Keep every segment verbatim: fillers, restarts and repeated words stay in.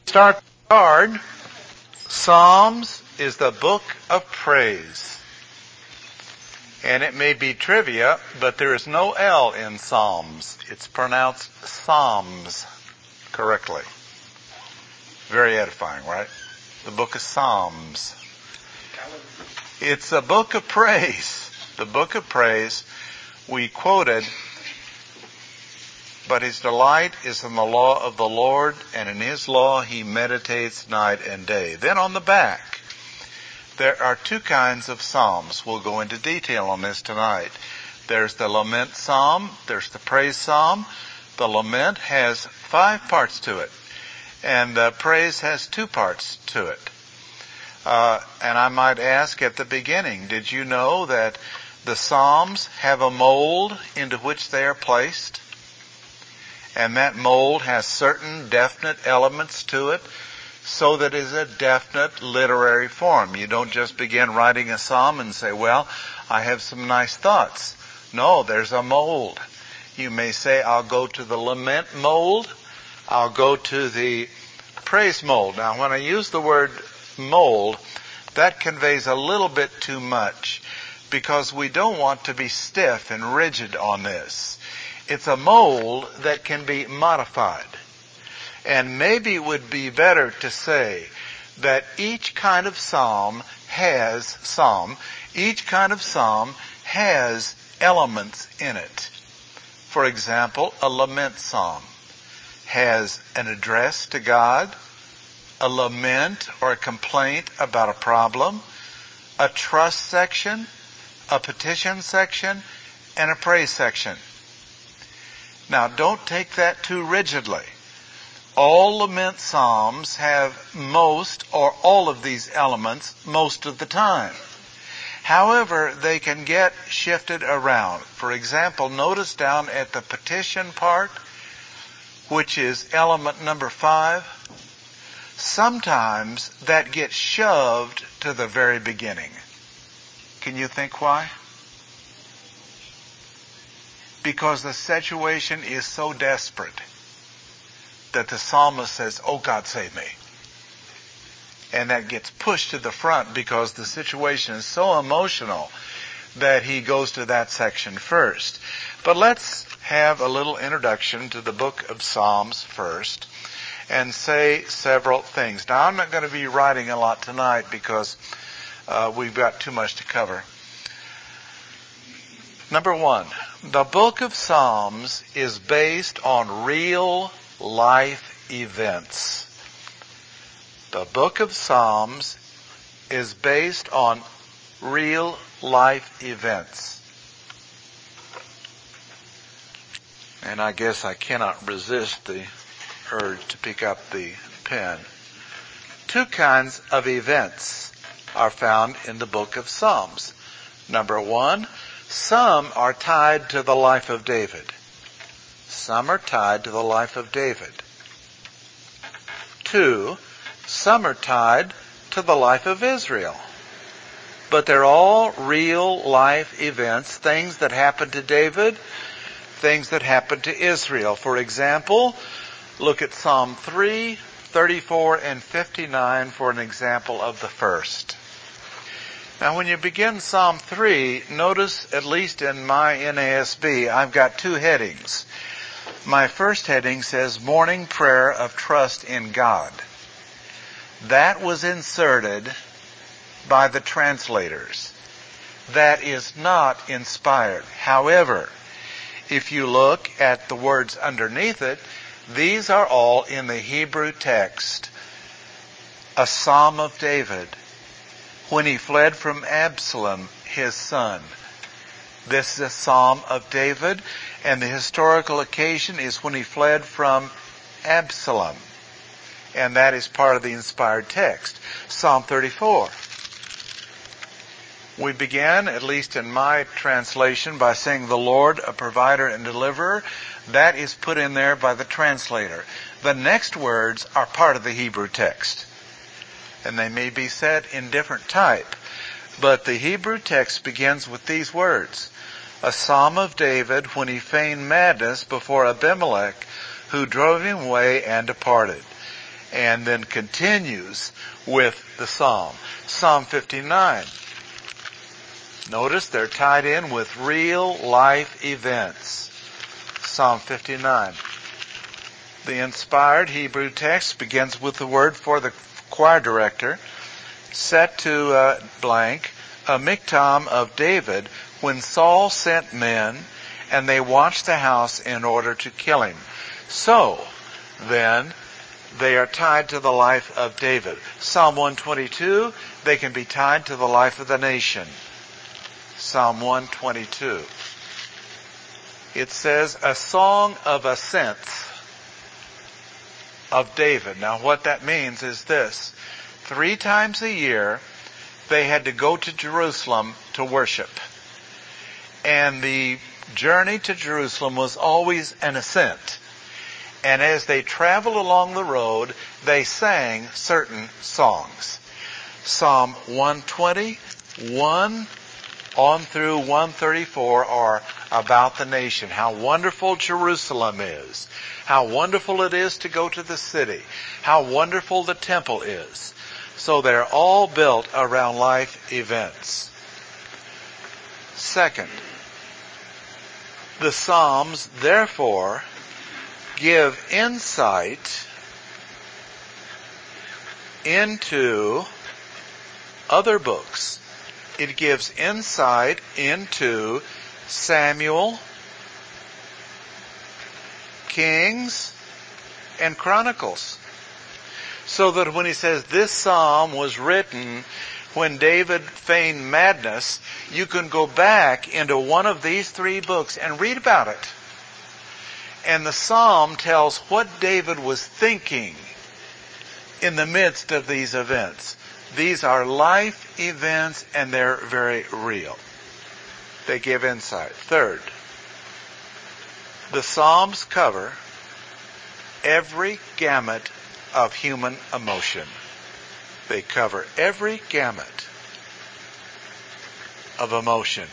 Start card. Psalms is the book of praise. And it may be trivia, but there is no L in Psalms. It's pronounced Psalms correctly. Very edifying, right? The book of Psalms. It's a book of praise. The book of praise we quoted, but his delight is in the law of the Lord, and in his law he meditates night and day. Then on the back, there are two kinds of psalms. We'll go into detail on this tonight. There's the lament psalm. There's the praise psalm. The lament has five parts to it, and the praise has two parts to it. Uh, and I might ask at the beginning, did you know that the psalms have a mold into which they are placed? And that mold has certain definite elements to it, so that it is a definite literary form. You don't just begin writing a psalm and say, well, I have some nice thoughts. No, there's a mold. You may say, I'll go to the lament mold. I'll go to the praise mold. Now, when I use the word mold, that conveys a little bit too much, because we don't want to be stiff and rigid on this. It's a mold that can be modified. And maybe it would be better to say that each kind of psalm has psalm. Each kind of psalm has elements in it. For example, a lament psalm has an address to God, a lament or a complaint about a problem, a trust section, a petition section, and a praise section. Now, don't take that too rigidly. All lament psalms have most or all of these elements most of the time. However, they can get shifted around. For example, notice down at the petition part, which is element number five, sometimes that gets shoved to the very beginning. Can you think why? Because the situation is so desperate that the psalmist says, oh God, save me. And that gets pushed to the front because the situation is so emotional that he goes to that section first. But let's have a little introduction to the book of Psalms first and say several things. Now, I'm not going to be writing a lot tonight because uh, we've got too much to cover. Number one, the book of Psalms is based on real life events. The book of Psalms is based on real life events. And I guess I cannot resist the urge to pick up the pen. Two kinds of events are found in the book of Psalms. Number one, some are tied to the life of David. Some are tied to the life of David. Two, some are tied to the life of Israel. But they're all real life events, things that happened to David, things that happened to Israel. For example, look at Psalm three, thirty-four, and fifty-nine for an example of the first. Now, when you begin Psalm three, notice, at least in my N A S B, I've got two headings. My first heading says, Morning Prayer of Trust in God. That was inserted by the translators. That is not inspired. However, if you look at the words underneath it, these are all in the Hebrew text. A Psalm of David, when he fled from Absalom, his son. This is a Psalm of David, and the historical occasion is when he fled from Absalom. And that is part of the inspired text. Psalm thirty-four. We began, at least in my translation, by saying the Lord, a provider and deliverer. That is put in there by the translator. The next words are part of the Hebrew text. And they may be said in different type. But the Hebrew text begins with these words. A Psalm of David when he feigned madness before Abimelech, who drove him away and departed. and then continues with the psalm. Psalm fifty-nine. Notice they're tied in with real life events. Psalm fifty-nine. The inspired Hebrew text begins with the word for the choir director, set to uh, blank, a miktam of David, when Saul sent men and they watched the house in order to kill him. So, then, they are tied to the life of David. Psalm one twenty-two, they can be tied to the life of the nation. Psalm one twenty-two. It says, a song of ascents of David. Now what that means is this. Three times a year, they had to go to Jerusalem to worship. And the journey to Jerusalem was always an ascent. And as they traveled along the road, they sang certain songs. Psalm one twenty, one on through one thirty-four are about the nation. How wonderful Jerusalem is. How wonderful it is to go to the city. How wonderful the temple is. So they're all built around life events. Second, the Psalms, therefore, give insight into other books. It gives insight into Samuel, Kings, and Chronicles. So that when he says this psalm was written when David feigned madness, you can go back into one of these three books and read about it. And the psalm tells what David was thinking in the midst of these events. These are life events and they're very real. They give insight. Third, the Psalms cover every gamut of human emotion. They cover every gamut of emotion.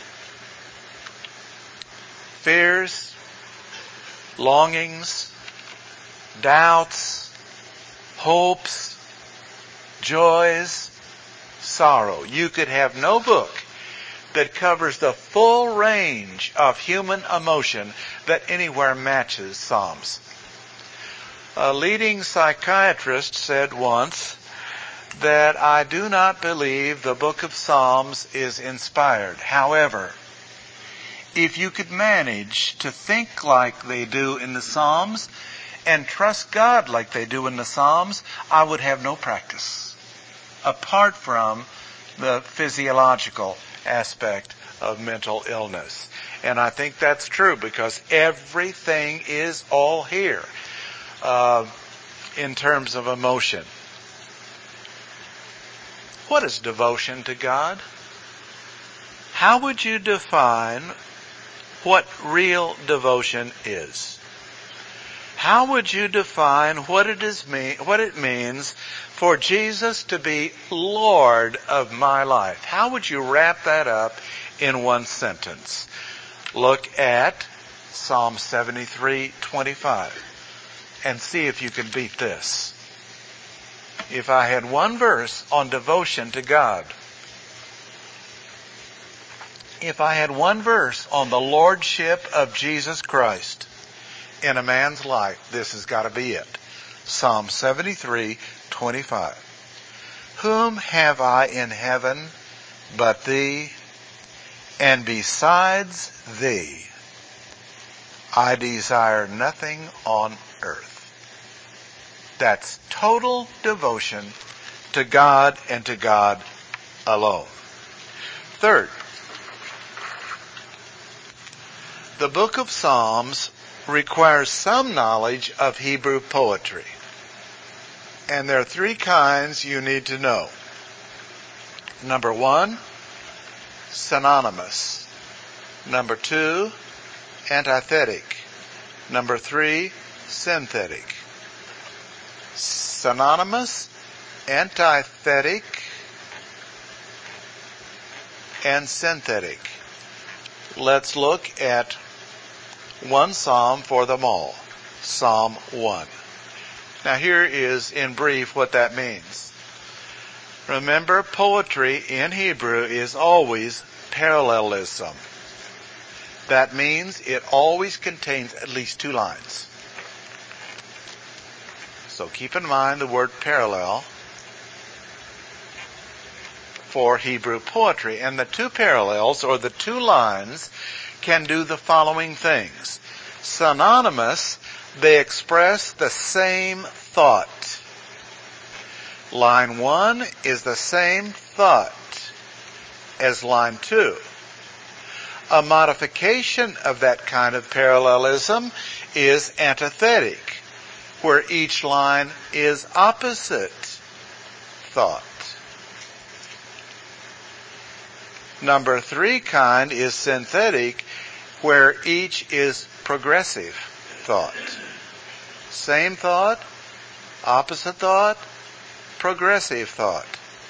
Fears, longings, doubts, hopes, joys, sorrow. You could have no book that covers the full range of human emotion that anywhere matches Psalms. A leading psychiatrist said once that I do not believe the book of Psalms is inspired. However, if you could manage to think like they do in the Psalms and trust God like they do in the Psalms, I would have no practice, apart from the physiological aspect of mental illness. And I think that's true because everything is all here uh, in terms of emotion. What is devotion to God? How would you define what real devotion is? How would you define what it is mean, what it means for Jesus to be Lord of my life? How would you wrap that up in one sentence? Look at Psalm seventy-three twenty-five and see if you can beat this. If I had one verse on devotion to God, if I had one verse on the lordship of Jesus Christ in a man's life, this has got to be it. Psalm seventy-three twenty-five. Whom have I in heaven but thee? And besides thee, I desire nothing on earth. That's total devotion to God and to God alone. Third, the book of Psalms requires some knowledge of Hebrew poetry. And there are three kinds you need to know. Number one, synonymous. Number two, antithetic. Number three, synthetic. Synonymous, antithetic, and synthetic. Let's look at one psalm for them all. Psalm one. Now here is, in brief, what that means. Remember, poetry in Hebrew is always parallelism. That means it always contains at least two lines. So keep in mind the word parallel for Hebrew poetry. And the two parallels, or the two lines, can do the following things. Synonymous, they express the same thought. Line one is the same thought as line two. A modification of that kind of parallelism is antithetic, where each line is opposite thought. Number three kind is synthetic, where each is progressive thought. Same thought, opposite thought, progressive thought.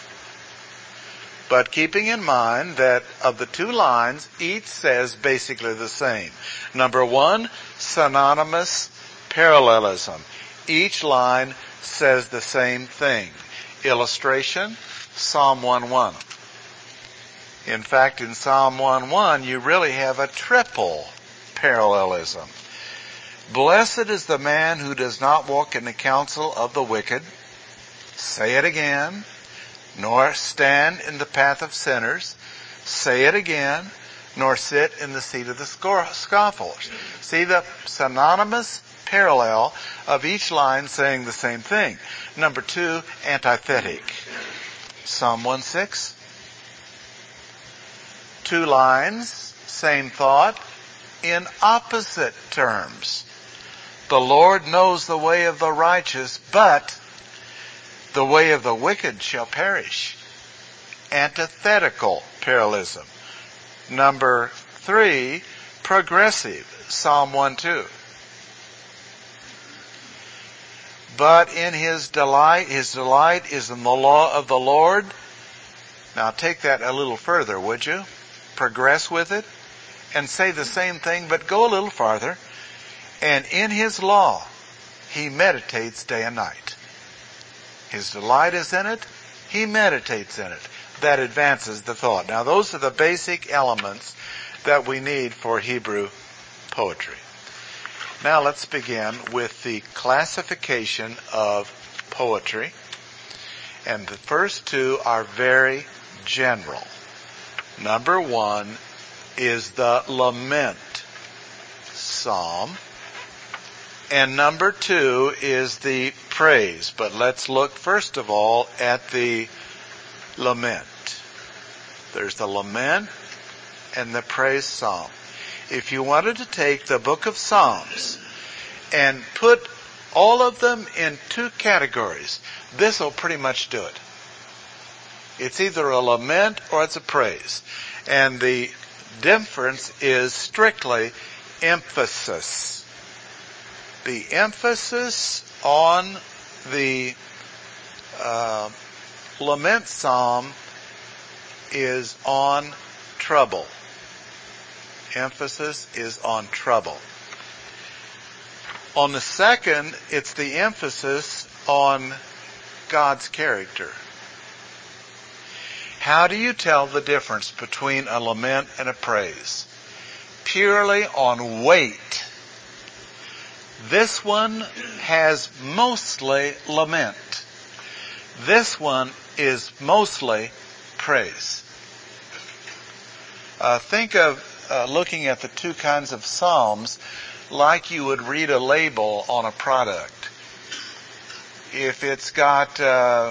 But keeping in mind that of the two lines, each says basically the same. Number one, synonymous parallelism. Each line says the same thing. Illustration, Psalm one one. In fact, in Psalm one one, you really have a triple parallelism. Blessed is the man who does not walk in the counsel of the wicked. Say it again. Nor stand in the path of sinners. Say it again. Nor sit in the seat of the scoffers. See the synonymous parallel of each line saying the same thing. Number two, antithetic. Psalm one six. Two lines, same thought, in opposite terms. The Lord knows the way of the righteous, but the way of the wicked shall perish. Antithetical parallelism. Number three, progressive. Psalm one two. But in his delight, his delight is in the law of the Lord. Now take that a little further, would you? Progress with it and say the same thing, but go a little farther. And in his law, he meditates day and night. His delight is in it. He meditates in it. That advances the thought. Now those are the basic elements that we need for Hebrew poetry. Now let's begin with the classification of poetry. And the first two are very general. Number one is the lament psalm. And number two is the praise. But let's look first of all at the lament. There's the lament and the praise psalm. If you wanted to take the book of Psalms and put all of them in two categories, this will pretty much do it. It's either a lament or it's a praise. And the difference is strictly emphasis. The emphasis on the uh, lament psalm is on trouble. Emphasis is on trouble. On the second, it's the emphasis on God's character. How do you tell the difference between a lament and a praise? Purely on weight. This one has mostly lament. This one is mostly praise. Uh, think of uh, looking at the two kinds of psalms like you would read a label on a product. If it's got uh,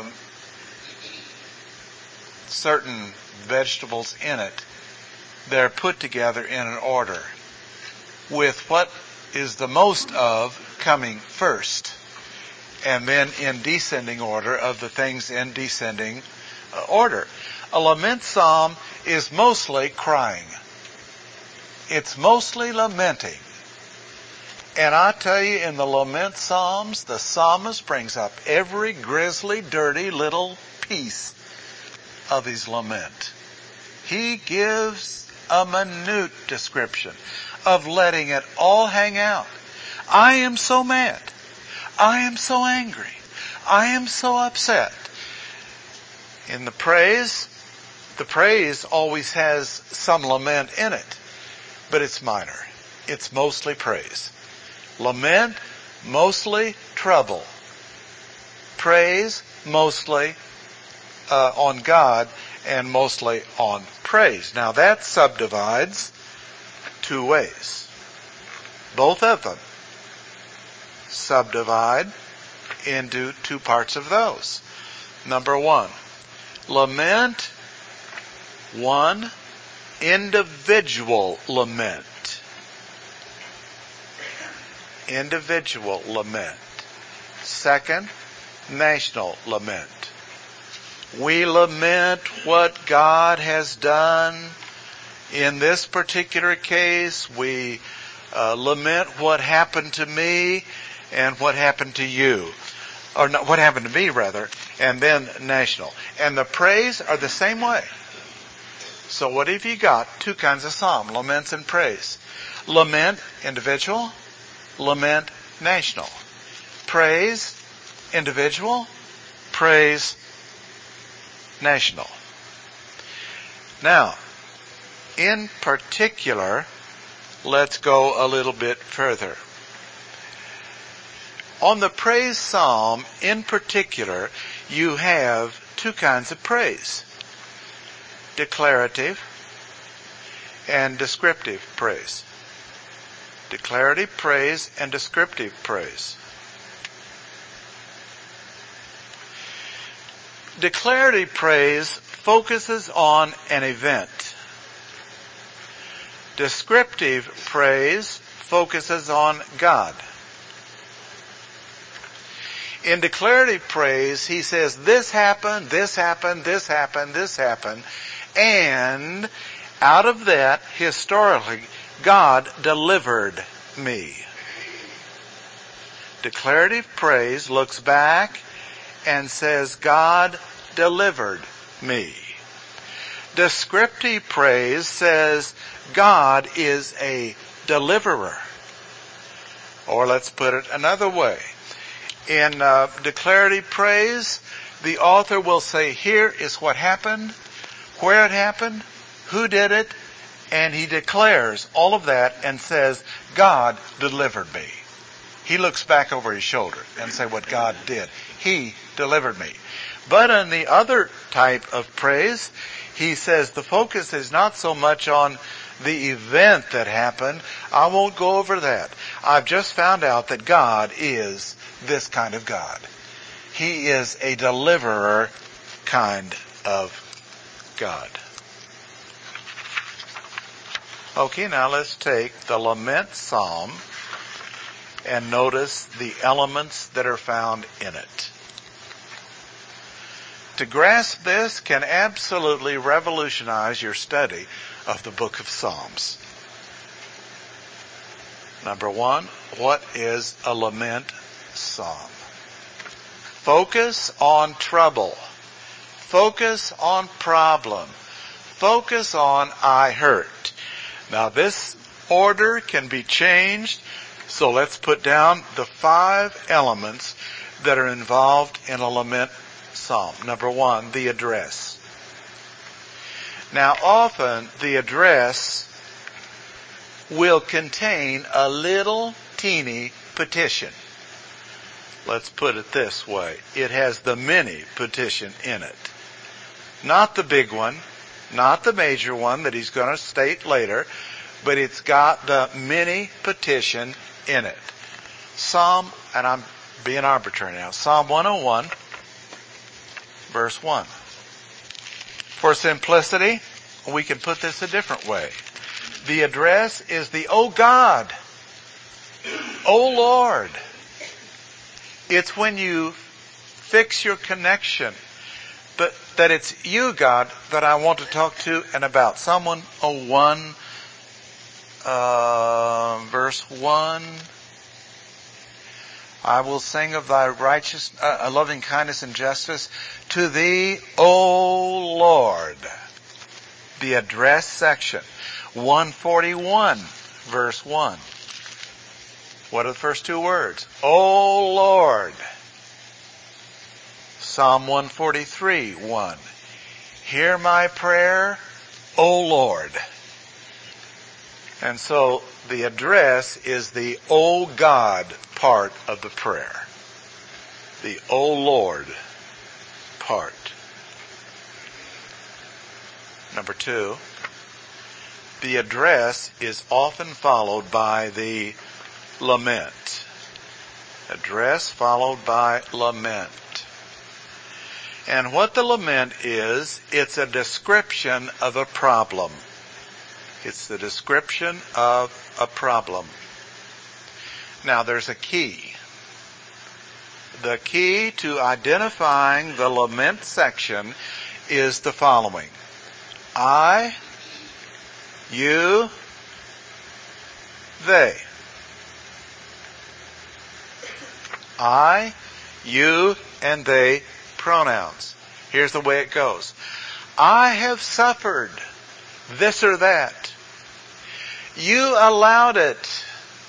certain vegetables in it, they're put together in an order with what is the most of coming first, and then in descending order of the things in descending order. A lament psalm is mostly crying. It's mostly lamenting. And I tell you, in the lament psalms, the psalmist brings up every grisly, dirty little piece of his lament. He gives a minute description of letting it all hang out. I am so mad. I am so angry. I am so upset. In the praise, the praise always has some lament in it, but it's minor. It's mostly praise. Lament, mostly trouble. Praise, mostly uh, on God and mostly on praise. Now that subdivides two ways. Both of them subdivide into two parts of those. Number one, lament, one, individual lament. Individual lament. Second, national lament. We lament what God has done. In this particular case, we uh, lament what happened to me and what happened to you. Or not, what happened to me, rather. And then national. And the praise are the same way. So what have you got? Two kinds of psalm, laments and praise. Lament, individual. Lament, national. Praise, individual. Praise, national. Now, in particular, let's go a little bit further. On the praise psalm, in particular, you have two kinds of praise. Declarative and descriptive praise. Declarative praise and descriptive praise. Declarative praise focuses on an event. Descriptive praise focuses on God. In declarative praise, he says, this happened, this happened, this happened, this happened, and out of that, historically, God delivered me. Declarative praise looks back and says, God delivered me. Descriptive praise says, God is a deliverer. Or let's put it another way. In uh, declarative praise, the author will say, here is what happened, where it happened, who did it, and he declares all of that and says, God delivered me. He looks back over his shoulder and say what God did. He delivered me. But in the other type of praise, he says the focus is not so much on the event that happened. I won't go over that. I've just found out that God is this kind of God. He is a deliverer kind of God. Okay, now let's take the lament psalm and notice the elements that are found in it. To grasp this can absolutely revolutionize your study of the book of Psalms. Number one, what is a lament psalm? Focus on trouble. Focus on problem. Focus on I hurt. Now this order can be changed, so let's put down the five elements that are involved in a lament psalm. Number one, the address. Now often the address will contain a little teeny petition. Let's put it this way. It has the mini petition in it. Not the big one, not the major one that he's going to state later, but it's got the mini petition in it. Psalm, and I'm being arbitrary now, Psalm one oh one, verse one. For simplicity, we can put this a different way. The address is the "O God, O Lord." It's when you fix your connection, but that it's you, God, that I want to talk to and about. Psalm one oh one, uh, verse one. I will sing of thy righteous, uh, loving kindness and justice to thee, O Lord. The address section. one forty-one, verse one. What are the first two words? O Lord. Psalm one forty-three, one. Hear my prayer, O Lord. And so the address is the O God part of the prayer. The O Lord part. Number two, the address is often followed by the lament. Address followed by lament. And what the lament is, it's a description of a problem. It's the description of a problem. Now there's a key. The key to identifying the lament section is the following. I, you, they. I, you, and they pronouns. Here's the way it goes. I have suffered this or that. You allowed it.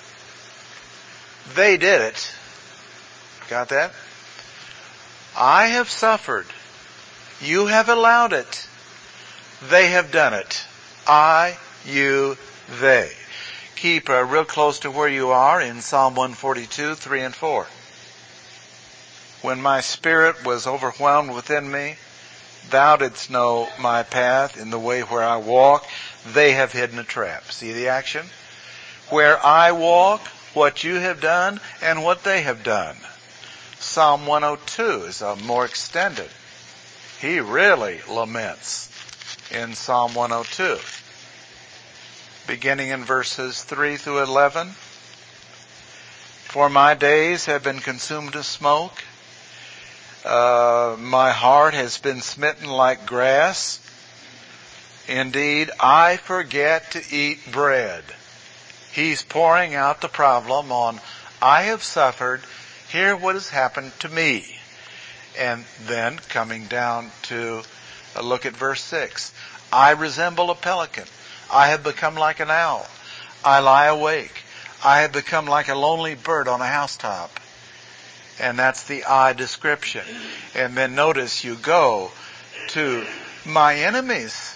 They did it. Got that? I have suffered. You have allowed it. They have done it. I, you, they. Keep uh, real close to where you are in Psalm one forty-two, three and four. When my spirit was overwhelmed within me, thou didst know my path in the way where I walk. They have hidden a trap. See the action? Where I walk, what you have done, and what they have done. Psalm one oh two is a more extended. He really laments in Psalm one oh two. Beginning in verses three through eleven. For my days have been consumed with smoke. Uh, my heart has been smitten like grass. Indeed, I forget to eat bread. He's pouring out the problem on, I have suffered, hear what has happened to me. And then coming down to a look at verse six. I resemble a pelican. I have become like an owl. I lie awake. I have become like a lonely bird on a housetop. And that's the I description. And then notice you go to my enemies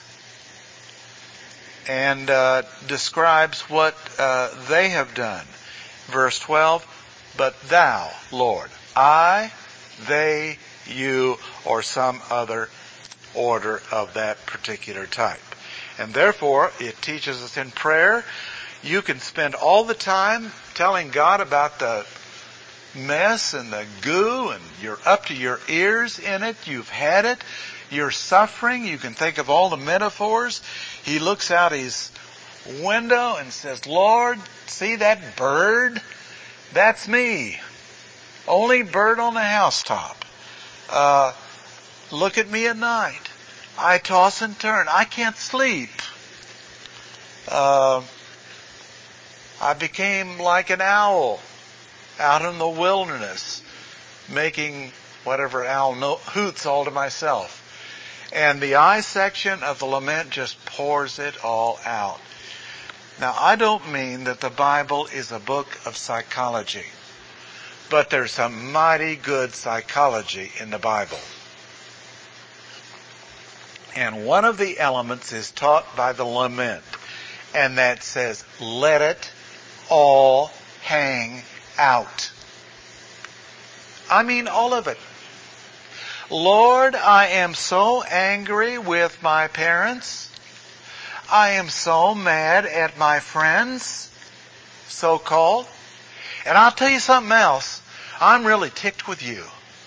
and uh, describes what uh, they have done. Verse twelve, but thou, Lord, I, they, you, or some other order of that particular type. And therefore, it teaches us in prayer, you can spend all the time telling God about the mess and the goo, and you're up to your ears in it. You've had it. You're suffering. You can think of all the metaphors. He looks out his window and says, Lord, see that bird? That's me. Only bird on the housetop. Uh, look at me at night. I toss and turn. I can't sleep. Uh, I became like an owl out in the wilderness, making whatever owl no, hoots all to myself. And the I section of the lament just pours it all out. Now, I don't mean that the Bible is a book of psychology, but there's some mighty good psychology in the Bible. And one of the elements is taught by the lament, and that says, let it all hang out. I mean all of it. Lord, I am so angry with my parents. I am so mad at my friends, so-called. And I'll tell you something else. I'm really ticked with you.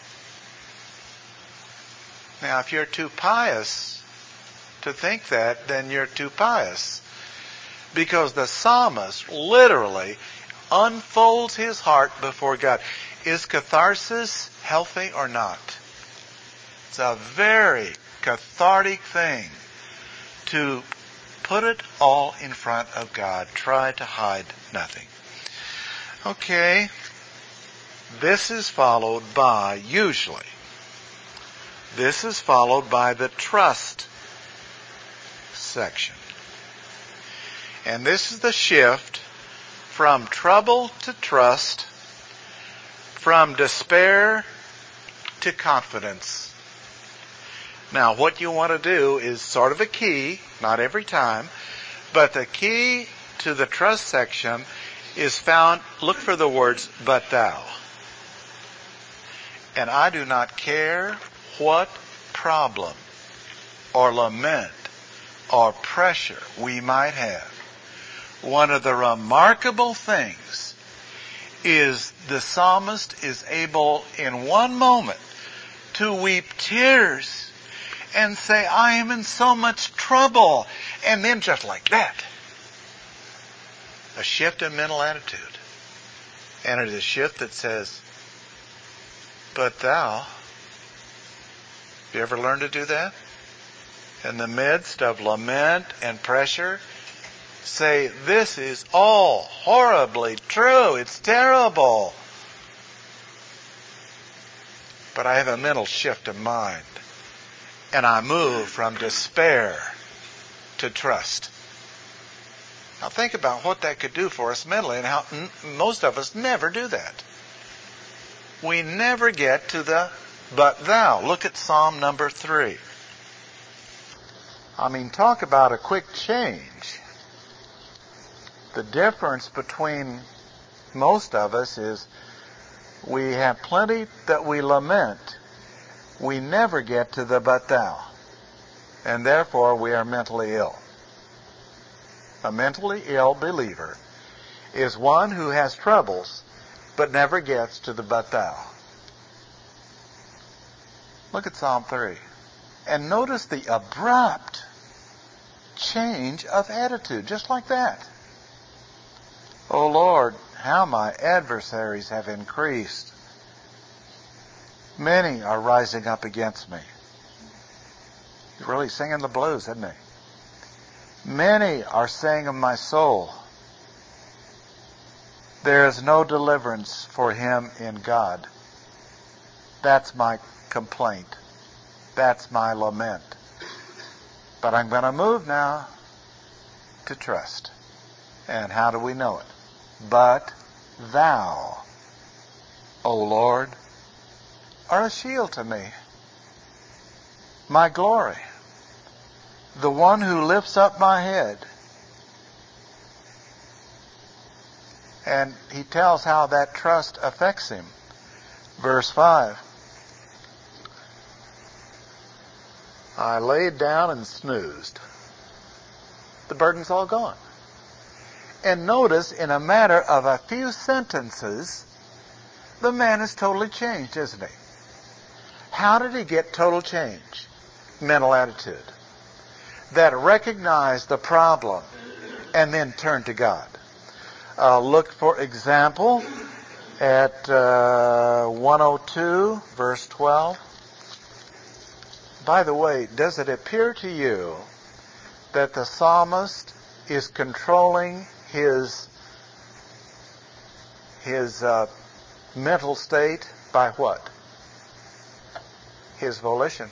Now, if you're too pious to think that, then you're too pious. Because the psalmist literally unfolds his heart before God. Is catharsis healthy or not? It's a very cathartic thing to put it all in front of God. Try to hide nothing. Okay. This is followed by, usually, this is followed by the trust section. And this is the shift from trouble to trust, from despair to confidence. Now, what you want to do is sort of a key, not every time, but the key to the trust section is found, look for the words, but thou. And I do not care what problem or lament or pressure we might have. One of the remarkable things is the psalmist is able in one moment to weep tears and say, I am in so much trouble. And then just like that, a shift in mental attitude. And it is a shift that says, but thou. You ever learn to do that? In the midst of lament and pressure, say, this is all horribly true. It's terrible. But I have a mental shift of mind. And I move from despair to trust. Now think about what that could do for us mentally and how n- most of us never do that. We never get to the but thou. Look at Psalm number three. I mean, talk about a quick change. The difference between most of us is we have plenty that we lament. We never get to the but thou. And therefore we are mentally ill. A mentally ill believer is one who has troubles but never gets to the but thou. Look at Psalm three. And notice the abrupt change of attitude, just like that. O Lord, how my adversaries have increased. Many are rising up against me. He's really singing the blues, isn't he? Many are saying of my soul, there is no deliverance for him in God. That's my complaint. That's my lament. But I'm going to move now to trust. And how do we know it? But thou, O Lord, are a shield to me, my glory, the one who lifts up my head. And he tells how that trust affects him. Verse five. I laid down and snoozed. The burden's all gone. And notice, in a matter of a few sentences, the man is totally changed, isn't he? How did he get total change? Mental attitude. That recognized the problem and then turned to God. Uh, look, for example, at uh, one oh two, verse twelve. By the way, does it appear to you that the psalmist is controlling his his uh, mental state by what? His volition.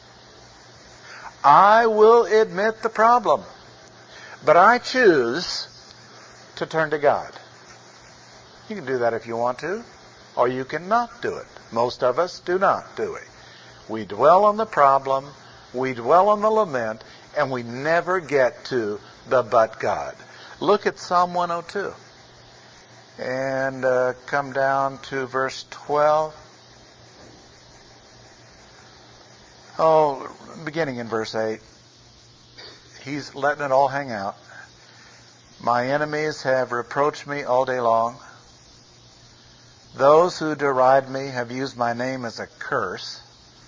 I will admit the problem, but I choose to turn to God. You can do that if you want to, or you cannot do it. Most of us do not do it. We dwell on the problem, we dwell on the lament, and we never get to the but God. Look at Psalm one oh two. And uh, come down to verse twelve. Oh, beginning in verse eight. He's letting it all hang out. My enemies have reproached me all day long. Those who deride me have used my name as a curse.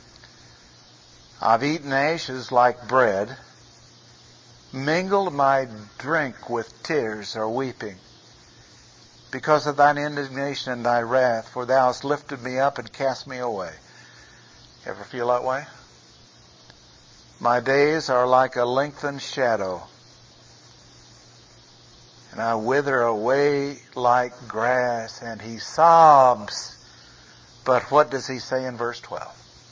I've eaten ashes like bread, mingled my drink with tears or weeping, because of thine indignation and thy wrath, for thou hast lifted me up and cast me away. Ever feel that way? My days are like a lengthened shadow, and I wither away like grass. And he sobs. But what does he say in verse twelve?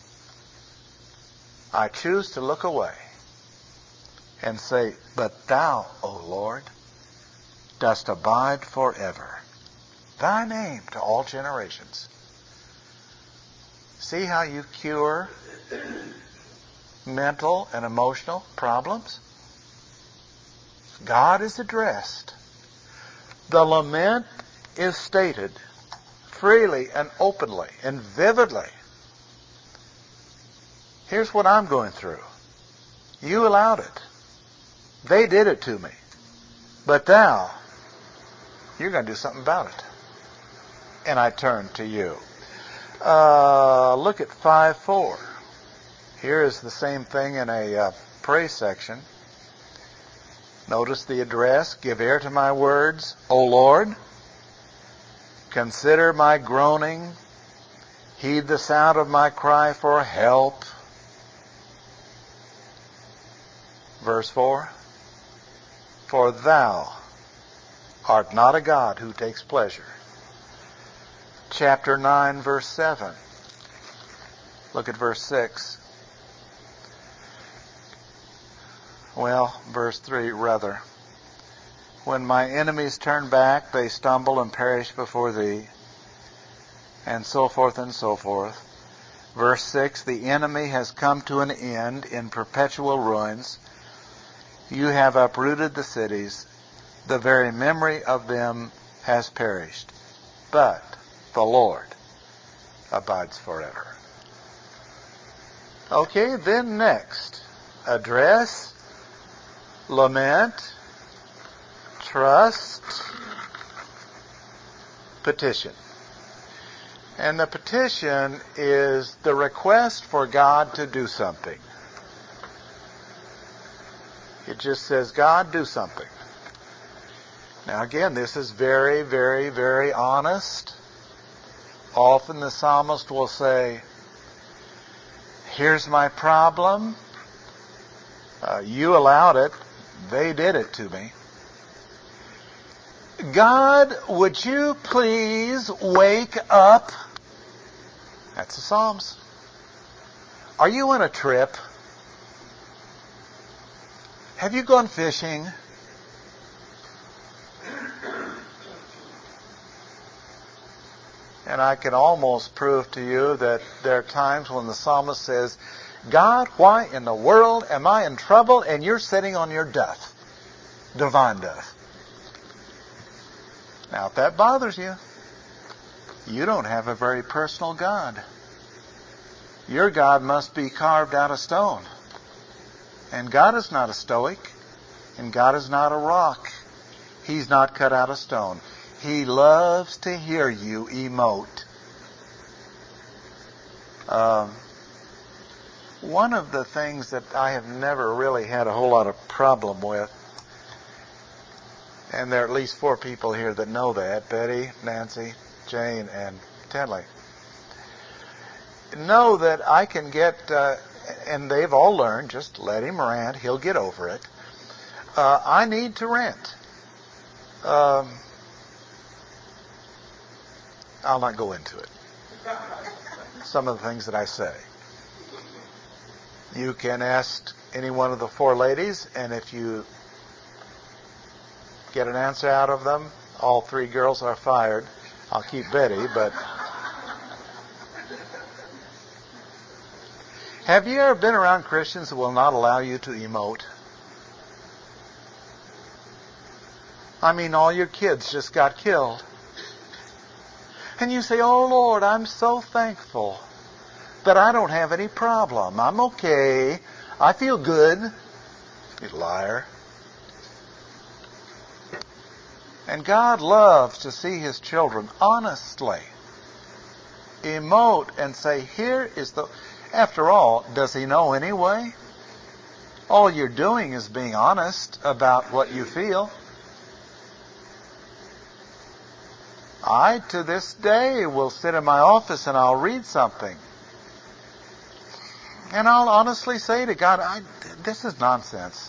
I choose to look away and say, but thou, O Lord, dost abide forever. Thy name to all generations. See how you cure mental and emotional problems? God is addressed. The lament is stated freely and openly and vividly. Here's what I'm going through. You allowed it. They did it to me. But thou, you're going to do something about it. And I turn to you. Uh, look at five four. Here is the same thing in a uh, praise section. Notice the address. Give ear to my words, O Lord. Consider my groaning. Heed the sound of my cry for help. Verse four. For thou art not a God who takes pleasure. Chapter nine, verse seven. Look at verse six. Well, verse three, rather. When my enemies turn back, they stumble and perish before thee. And so forth and so forth. Verse six, the enemy has come to an end in perpetual ruins. You have uprooted the cities. The very memory of them has perished. But the Lord abides forever. Okay, then next. Address, lament, trust, petition. And the petition is the request for God to do something. It just says, God, do something. Now again, this is very, very, very honest. Often the psalmist will say, here's my problem. Uh, you allowed it. They did it to me. God, would you please wake up? That's the Psalms. Are you on a trip? Have you gone fishing? And I can almost prove to you that there are times when the psalmist says, God, why in the world am I in trouble and you're sitting on your death? Divine death. Now, if that bothers you, you don't have a very personal God. Your God must be carved out of stone. And God is not a stoic. And God is not a rock. He's not cut out of stone. He loves to hear you emote. Um, one of the things that I have never really had a whole lot of problem with, and there are at least four people here that know that, Betty, Nancy, Jane, and Tenley, know that I can get, uh, and they've all learned, just let him rant, he'll get over it. Uh, I need to rant. Um, I'll not go into it. Some of the things that I say. You can ask any one of the four ladies, and if you get an answer out of them, all three girls are fired. I'll keep Betty, but... Have you ever been around Christians that will not allow you to emote? I mean, all your kids just got killed. And you say, oh Lord, I'm so thankful that I don't have any problem. I'm okay. I feel good. You liar. And God loves to see His children honestly emote and say, here is the... After all, does He know anyway? All you're doing is being honest about what you feel. I, to this day, will sit in my office and I'll read something. And I'll honestly say to God, I, this is nonsense.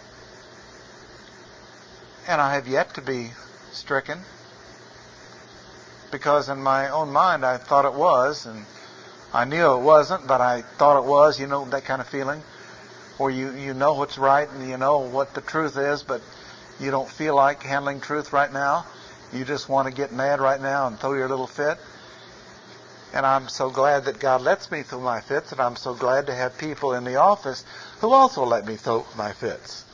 And I have yet to be stricken. Because in my own mind I thought it was, and I knew it wasn't, but I thought it was, you know, that kind of feeling. Where you, you know what's right and you know what the truth is, but You don't feel like handling truth right now. You just want to get mad right now and throw your little fit. And I'm so glad that God lets me throw my fits, and I'm so glad to have people in the office who also let me throw my fits.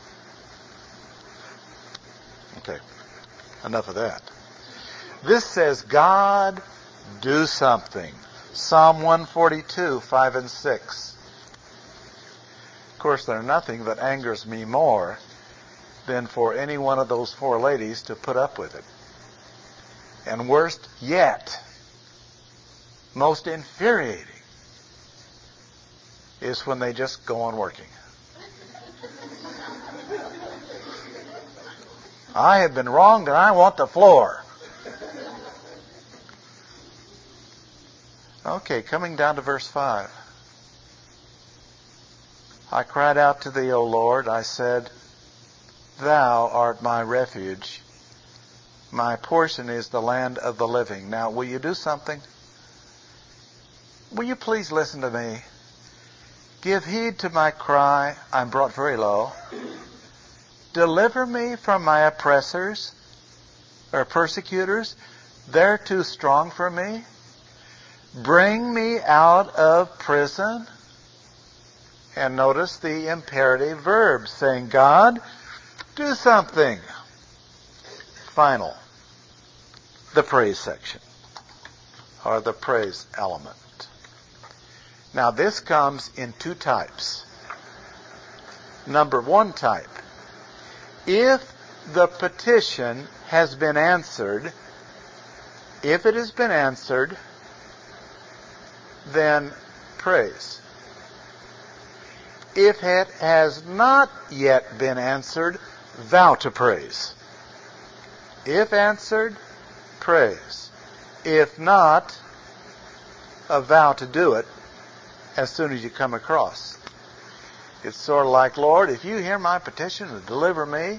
Okay, enough of that. This says, God, do something. Psalm one forty-two, five and six. Of course, there's nothing that angers me more than for any one of those four ladies to put up with it. And worst yet, most infuriating, is when they just go on working. I have been wronged and I want the floor. Okay, coming down to verse five. I cried out to thee, O Lord. I said, Thou art my refuge. My portion is the land of the living. Now, will you do something? Will you please listen to me? Give heed to my cry. I'm brought very low. Deliver me from my oppressors or persecutors. They're too strong for me. Bring me out of prison. And notice the imperative verb saying, God, do something. Final. The praise section. Or the praise element. Now this comes in two types. Number one type. If the petition has been answered, if it has been answered, then praise. If it has not yet been answered, vow to praise. If answered, praise. If not, a vow to do it as soon as you come across. It's sort of like, Lord, if you hear my petition to deliver me,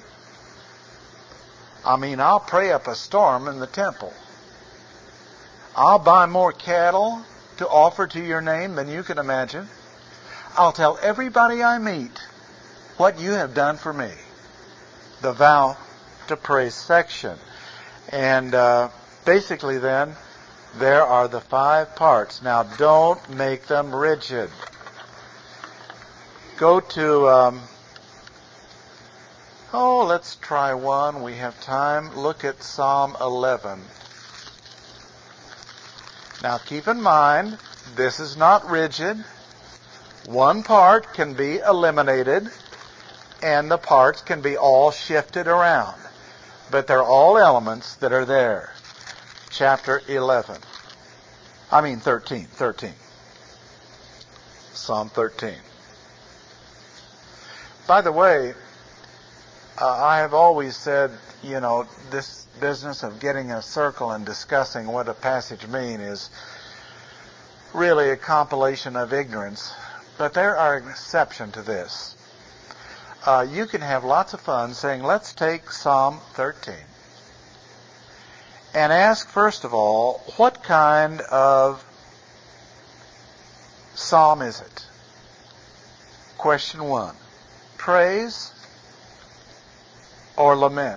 I mean, I'll pray up a storm in the temple. I'll buy more cattle to offer to your name than you can imagine. I'll tell everybody I meet what you have done for me. The vow to praise section. And uh, basically then, there are the five parts. Now, don't make them rigid. Go to, um, oh, let's try one. We have time. Look at Psalm eleven. Now, keep in mind, this is not rigid. One part can be eliminated, and the parts can be all shifted around. But they're all elements that are there. Chapter eleven. I mean thirteen. thirteen. Psalm thirteen. By the way, uh, I have always said, you know, this business of getting a circle and discussing what a passage means is really a compilation of ignorance. But there are exceptions to this. Uh, you can have lots of fun saying, let's take Psalm thirteen. And ask, first of all, what kind of psalm is it? Question one. Praise or lament?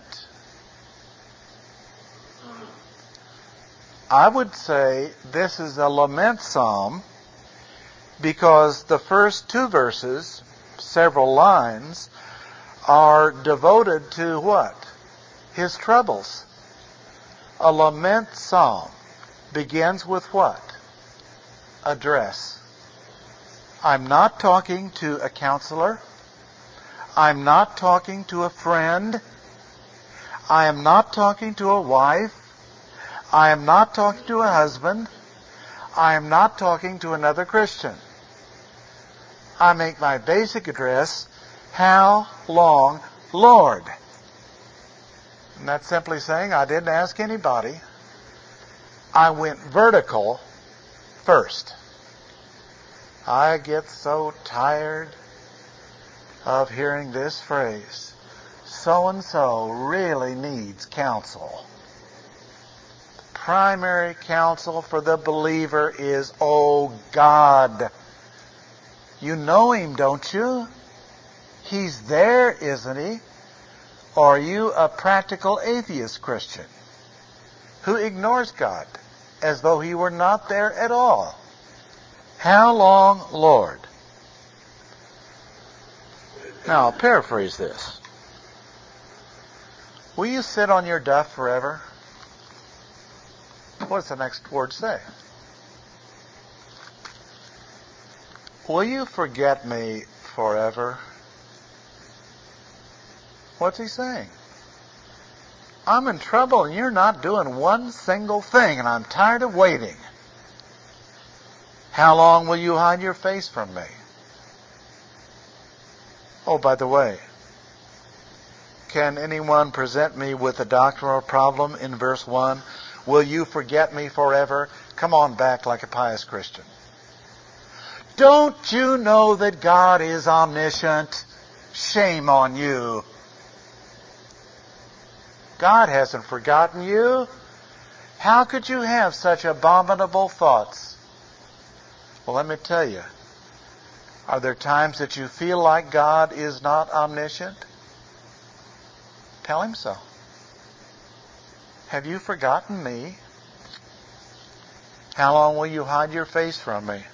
I would say this is a lament psalm because the first two verses, several lines, are devoted to what? His troubles. A lament psalm begins with what? Address. I'm not talking to a counselor. I'm not talking to a friend. I am not talking to a wife. I am not talking to a husband. I am not talking to another Christian. I make my basic address, how long, Lord? And that's simply saying I didn't ask anybody. I went vertical first. I get so tired of hearing this phrase. So-and-so really needs counsel. Primary counsel for the believer is, oh God. You know Him, don't you? He's there, isn't He? Or are you a practical atheist Christian who ignores God as though He were not there at all? How long, Lord? Now, I'll paraphrase this. Will you sit on your duff forever? What does the next word say? Will you forget me forever? What's he saying? I'm in trouble and you're not doing one single thing and I'm tired of waiting. How long will you hide your face from me? Oh, by the way, can anyone present me with a doctrinal problem in verse one? Will you forget me forever? Come on back like a pious Christian. Don't you know that God is omniscient? Shame on you. God hasn't forgotten you. How could you have such abominable thoughts? Well, let me tell you. Are there times that you feel like God is not omniscient? Tell Him so. Have you forgotten me? How long will you hide your face from me?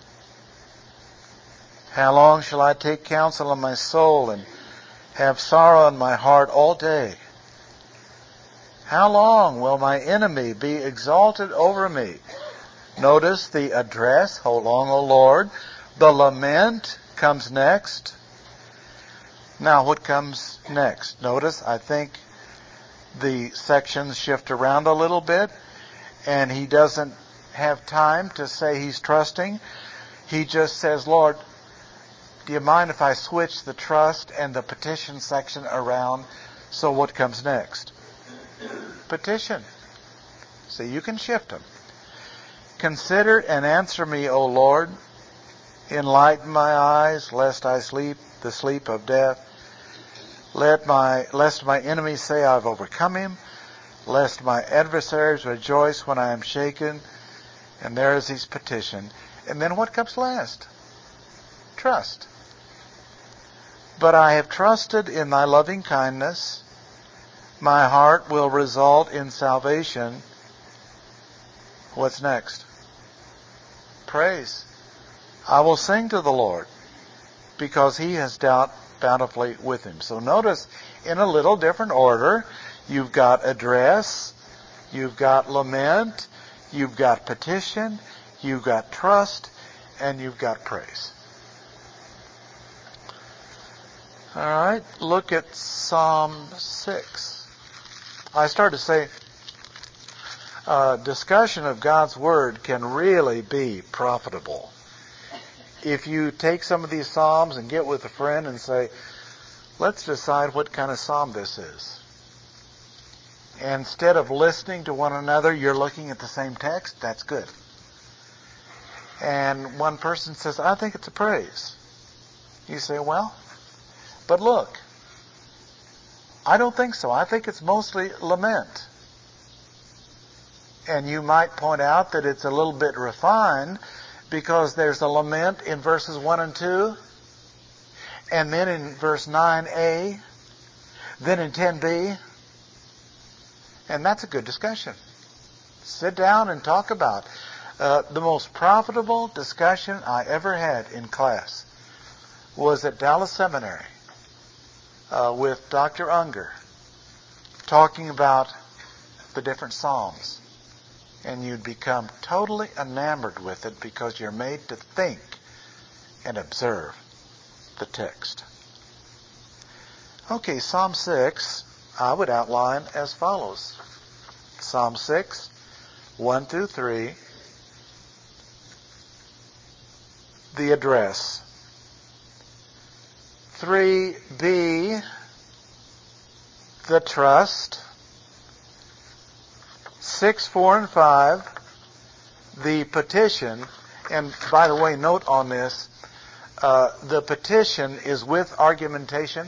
How long shall I take counsel in my soul and have sorrow in my heart all day? How long will my enemy be exalted over me? Notice the address, hold on, O Lord. The lament comes next. Now, what comes next? Notice, I think the sections shift around a little bit, and he doesn't have time to say he's trusting. He just says, Lord, do you mind if I switch the trust and the petition section around? So what comes next? Petition. So you can shift them. Consider and answer me, O Lord. Enlighten my eyes, lest I sleep the sleep of death. Let my, lest my enemies say I've overcome him. Lest my adversaries rejoice when I am shaken. And there is his petition. And then what comes last? Trust. But I have trusted in thy loving kindness. My heart will result in salvation. What's next? Praise. I will sing to the Lord because he has dealt bountifully with him. So notice in a little different order, you've got address, you've got lament, you've got petition, you've got trust, and you've got praise. All right, look at Psalm six. I started to say, uh, discussion of God's Word can really be profitable. If you take some of these Psalms and get with a friend and say, let's decide what kind of Psalm this is. And instead of listening to one another, you're looking at the same text, that's good. And one person says, I think it's a praise. You say, well, but look, I don't think so. I think it's mostly lament. And you might point out that it's a little bit refined because there's a lament in verses one and two, and then in verse nine a, then in ten b, and that's a good discussion. Sit down and talk about uh, the most profitable discussion I ever had in class was at Dallas Seminary uh, with Doctor Unger, talking about the different Psalms. And you'd become totally enamored with it because you're made to think and observe the text. Okay, Psalm six, I would outline as follows. Psalm six, one through three, the address. three b, the trust. Six, four, and five, the petition. And by the way, note on this, uh, the petition is with argumentation.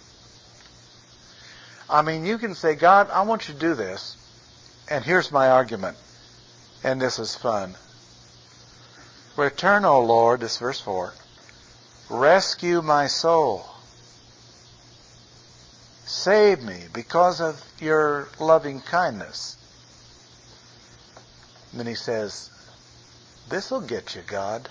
I mean, you can say, God, I want you to do this, and here's my argument. And this is fun. Return, O Lord, this is verse four. Rescue my soul. Save me because of your loving kindness. And then he says, this'll get you, God.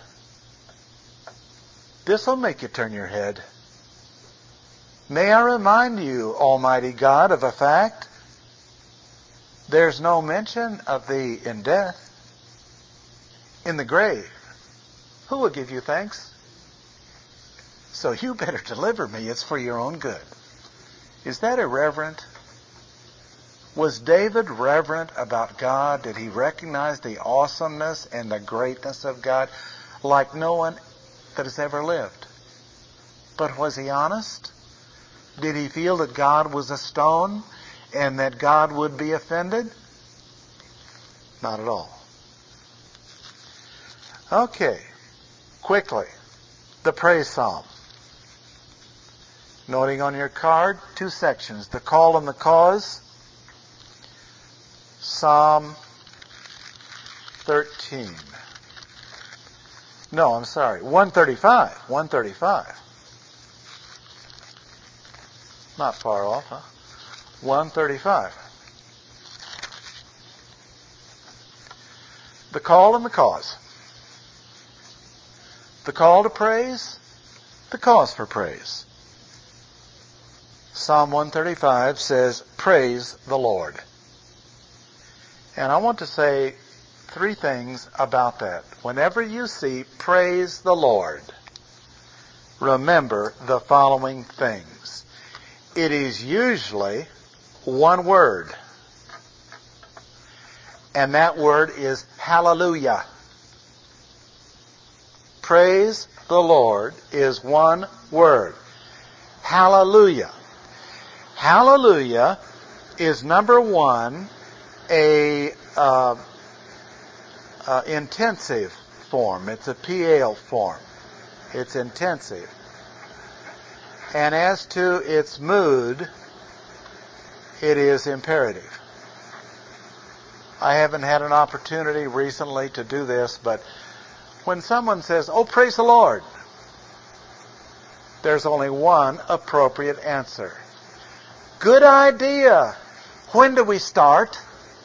This'll make you turn your head. May I remind you, Almighty God, of a fact. There's no mention of thee in death. In the grave, who will give you thanks? So you better deliver me. It's for your own good. Is that irreverent? Was David reverent about God? Did he recognize the awesomeness and the greatness of God like no one that has ever lived? But was he honest? Did he feel that God was a stone and that God would be offended? Not at all. Okay, quickly, the praise psalm. Noting on your card, two sections, the call and the cause. Psalm thirteen. No, I'm sorry, one thirty-five. one thirty-five. Not far off, huh? one thirty-five. The call and the cause. The call to praise, the cause for praise. Psalm one thirty-five says, praise the Lord. And I want to say three things about that. Whenever you see praise the Lord, remember the following things. It is usually one word. And that word is hallelujah. Praise the Lord is one word. Hallelujah. Hallelujah is, number one, a uh, uh, intensive form. It's a P A L form. It's intensive. And as to its mood, it is imperative. I haven't had an opportunity recently to do this, but when someone says, oh, praise the Lord, there's only one appropriate answer. Good idea. When do we start?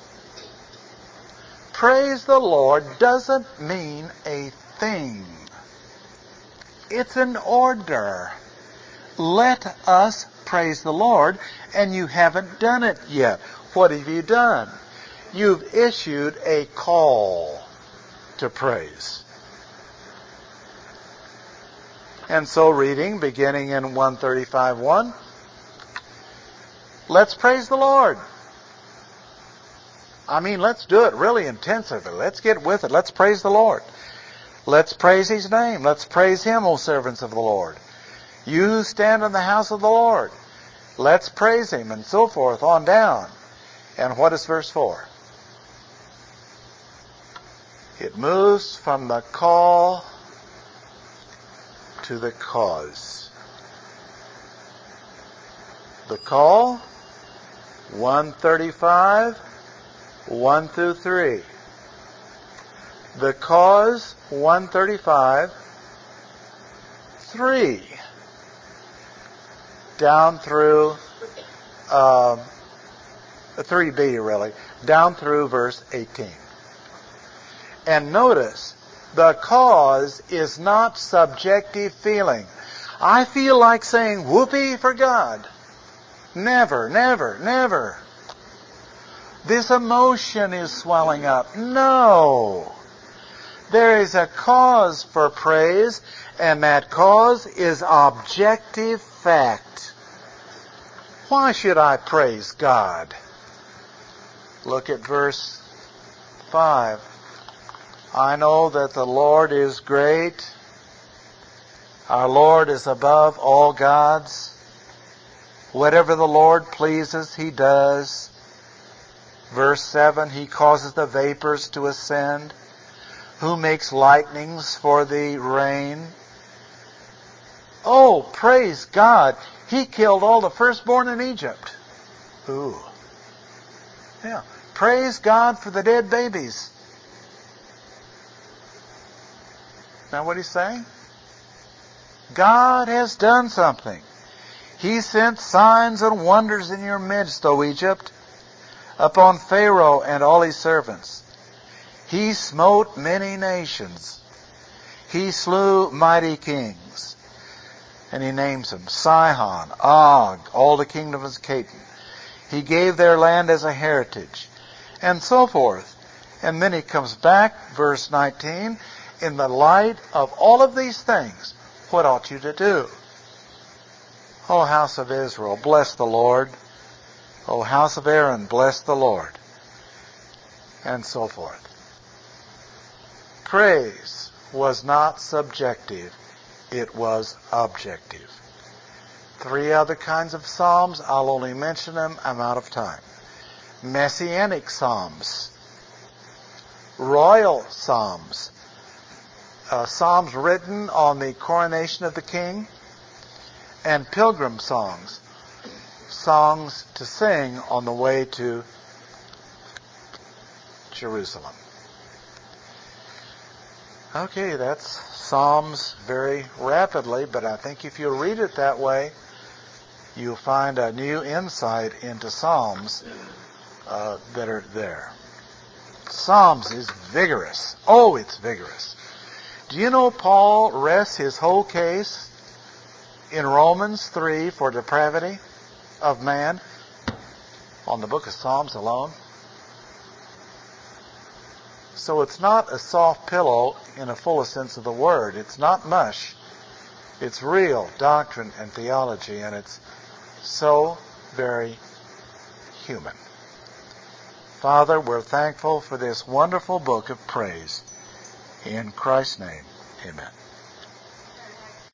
Praise the Lord doesn't mean a thing. It's an order. Let us praise the Lord, and you haven't done it yet. What have you done? You've issued a call to praise. And so reading, beginning in one thirty-five one, let's praise the Lord. I mean, let's do it really intensively. Let's get with it. Let's praise the Lord. Let's praise His name. Let's praise Him, O servants of the Lord. You who stand in the house of the Lord, let's praise Him, and so forth, on down. And what is verse four? It moves from the call to the cause. The call, one thirty-five, one through three. The cause, one thirty-five, three. Down through, uh, three B really, down through verse eighteen. And notice, the cause is not subjective feeling. I feel like saying whoopee for God. Never, never, never. This emotion is swelling up. No. There is a cause for praise, and that cause is objective fact. Why should I praise God? Look at verse five. I know that the Lord is great. Our Lord is above all gods. Whatever the Lord pleases, He does. Verse seven, He causes the vapors to ascend. Who makes lightnings for the rain? Oh, praise God. He killed all the firstborn in Egypt. Ooh. Yeah. Praise God for the dead babies. Now what he's saying? God has done something. He sent signs and wonders in your midst, O Egypt, upon Pharaoh and all his servants. He smote many nations. He slew mighty kings. And he names them: Sihon, Og, all the kingdom of Canaan. He gave their land as a heritage, and so forth. And then he comes back, verse nineteen, in the light of all of these things, what ought you to do? O house of Israel, bless the Lord. O house of Aaron, bless the Lord. And so forth. Praise was not subjective, it was objective. Three other kinds of psalms, I'll only mention them, I'm out of time. Messianic psalms, royal psalms, uh, psalms written on the coronation of the king, and pilgrim songs, songs to sing on the way to Jerusalem. Okay, that's Psalms very rapidly, but I think if you read it that way, you'll find a new insight into Psalms uh, that are there. Psalms is vigorous. Oh, it's vigorous. Do you know Paul rests his whole case in Romans three for depravity of man on the book of Psalms alone? So it's not a soft pillow in a fullest sense of the word. It's not mush. It's real doctrine and theology, and it's so very human. Father, we're thankful for this wonderful book of praise. In Christ's name, amen.